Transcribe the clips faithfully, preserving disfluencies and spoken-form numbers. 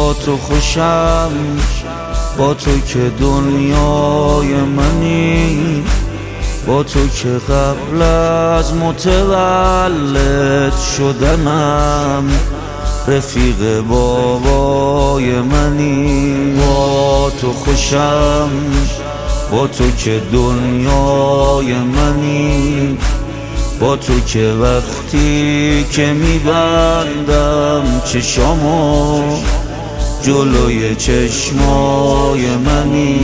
با تو خوشم، با تو که دنیای منی، با تو که قبل از متولد شدنم رفیق بابای منی. با تو خوشم، با تو که دنیای منی، با تو که وقتی که میبندم چشامو جلوی چشمای منی.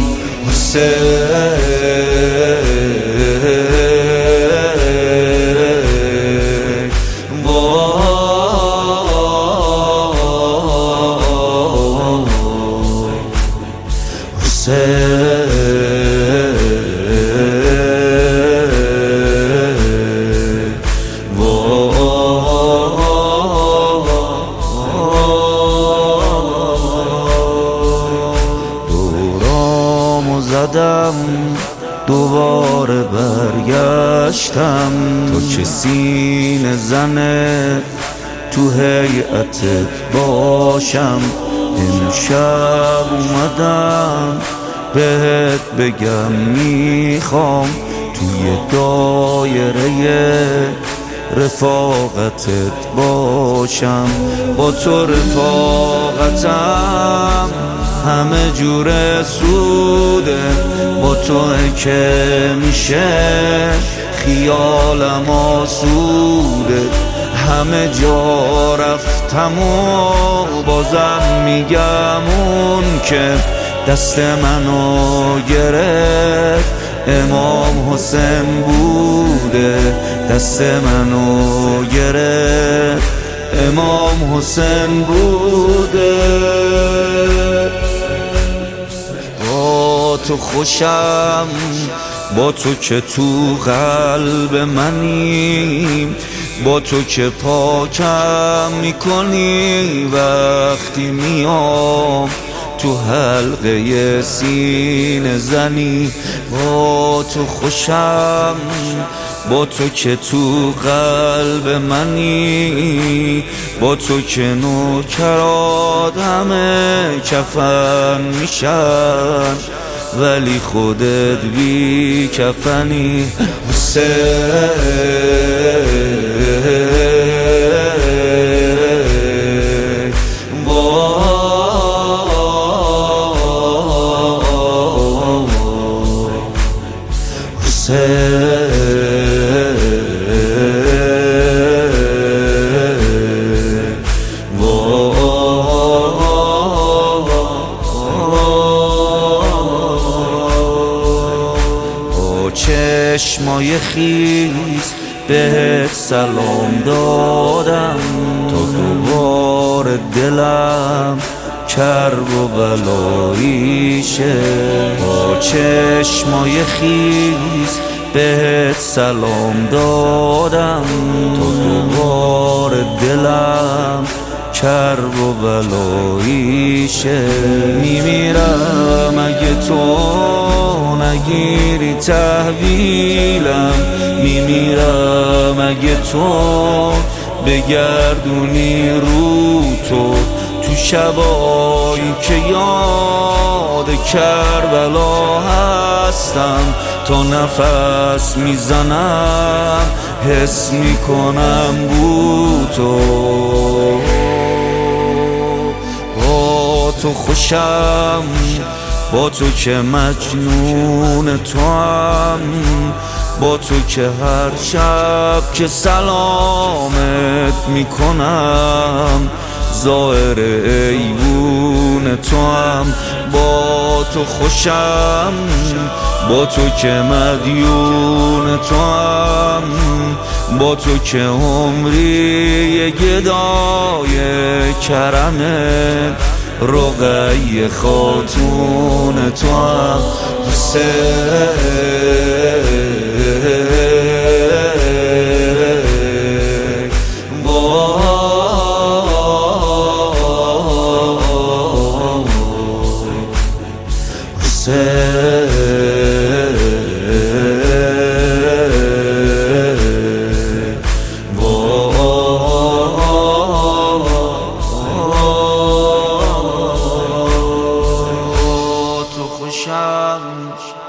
دورامو زدم دوباره برگشتم، تو که سینه زنه تو هیئتت باشم. امشب اومدم بهت بگم میخوام توی دایره رفاقتت باشم. با تو رفاقتم همه جور سوده، با تو که میشه خیالم آسوده. همه جا رفتم و بازم میگم اون که دست منو گرفت امام حسین بوده، دست منو گرفت امام حسین بوده. با تو خوشم، با تو که تو قلب منی، با تو که پاکم میکنی وقتی میام تو حلقه سینه زنی. با تو خوشم، با تو که تو قلب منی، با تو که نوکرات همه کفن میشن ولی خودت بی کفنی. چشمای خیز بهت سلام دادم تا دوباره دلم کرب و بلاییشه. با چشمای خیز بهت سلام دادم تا دوباره دلم کرب و بلاییشه. میمیرم اگه تو نگیری تحویلم، میمیرم اگه تو بگردونی رو تو تو شبایی که یاد کربلا هستم. تا نفس میزنم حس میکنم بو تو. با تو خوشم، با تو که مجنون تو هم، با تو که هر شب که سلامت میکنم ظاهر ایوون تو هم. با تو خوشم، با تو که مدیون تو هم، با تو که عمری گدای کرمت رقیه خاتون تو هم. خوشم